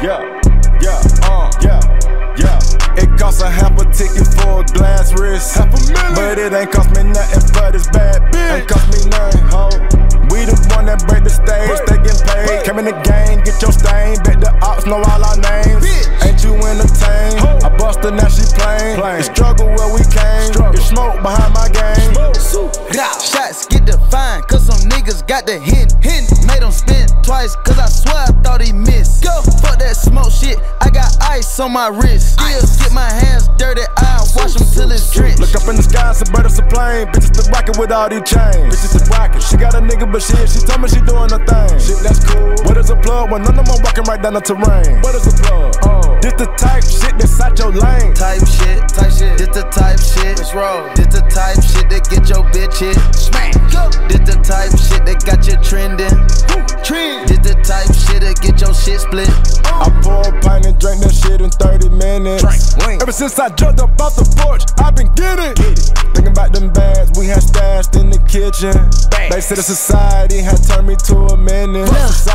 It costs a half a ticket for a glass wrist, but it ain't cost me nothing for this bad bitch. Ain't cost me nothing, ho. We the one that break the stage, they get paid. Come in the game, get your stain. Bet the ops know all our names. Ain't you entertained? I bust her, now she plain. The struggle where we came. It's smoke behind my game. Shots get defined, cause some niggas got the hint. Made them spin twice, cause I swear I thought he missed. Fuck that smoke shit, I got ice on my wrist. Still get my hands dirty, I'll wash them till it's drenched. Look up in the sky, some bird, it's a plane. Bitches to rockin' with all these chains. Bitches to rockin'. She got a nigga, but shit, she told me she doing her thing. Shit, that's cool. What is a plug when none of them walking right down the terrain? What is a plug? This the type shit that's out your lane. Type shit. This the type shit. Let's roll. This the type shit that get your bitch hit. Smack. This the type shit that got you trending. This the type shit that get your shit split. I pour a pint and drink that shit in 30 minutes. Ever since I jumped up off the porch, I've been getting thinking about them bags we had stashed in the kitchen. They said the society had turned me to a menace.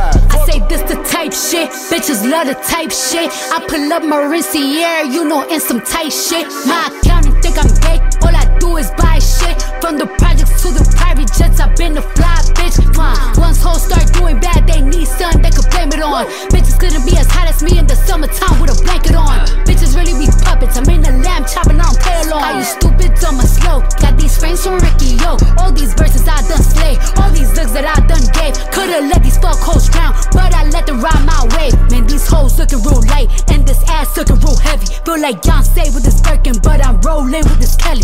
I say this the type shit, bitches love the type shit. I pull up Mauricio, you know, in some tight shit. My accountant think I'm gay, all I do is buy shit. From the projects to the private jets, I've been a fly bitch. Once hoes start doing bad, they need something they could blame it on. Bitches couldn't be as hot as me in the summertime with a blanket on. Bitches really be puppets, I'm in the lamb chopping on tail on. Are you stupid, dumb or slow? Got these frames from Ricky, yo. All these verses I done slay, all these looks that I done gave. Could've let these fuck hoes drown, but I let them ride my way. Man, these hoes looking real light, and this ass looking real heavy. Feel like Beyonce with this Birkin, but I'm rolling with this Kelly.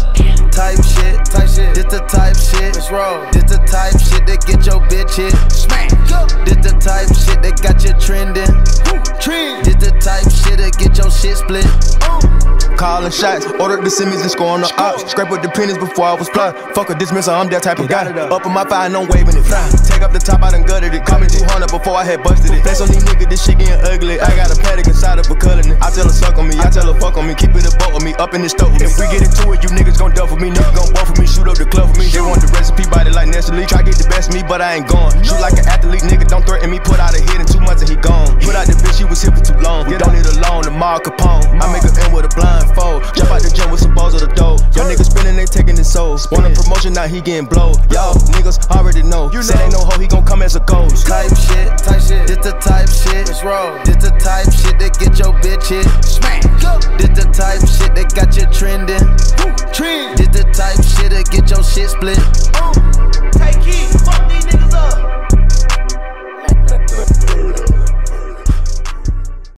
Type shit. This the type shit. Let's roll. This the type shit that get your bitch hit. Smack. This the type shit that got you trending. This the type shit that get your shit split. Calling shots, ordered the Simmons and scoring the ops. Scrape up the pennies before I was plot. Fuck a dismissal, I'm that type of guy. Up in my fire, no waving it. Take up the top, I done gutted it. Call me 200 before I had busted it. Flex on these niggas, this shit getting ugly. I got a paddock inside of a cullin' it. I tell her suck on me, I tell her fuck on me. Keep it a boat with me, up in the stove with me. If we get into it, you niggas gon' duff with me. Niggas gon' buff with me, shoot up the club for me. They want the recipe, body like Nestle. Try get the best of me, but I ain't going. Shoot like an athlete, nigga, don't threaten me. Put out a hit in 2 months and he gone. Put out the bitch, she was here for too long. We don't need a loan, the Mar Capone. I make her end with a blindfold. Jump out the gym with some balls of the dough. Y'all niggas spinning, they taking his soul. Want a promotion, now he getting blow. Y'all niggas already know. Said ain't no hoe, he gon' come as a ghost. Type shit. This the type shit. Let's roll. This the type shit that get your bitch hit. Smack. This the type shit that got you trending. This the type shit that get your shit split.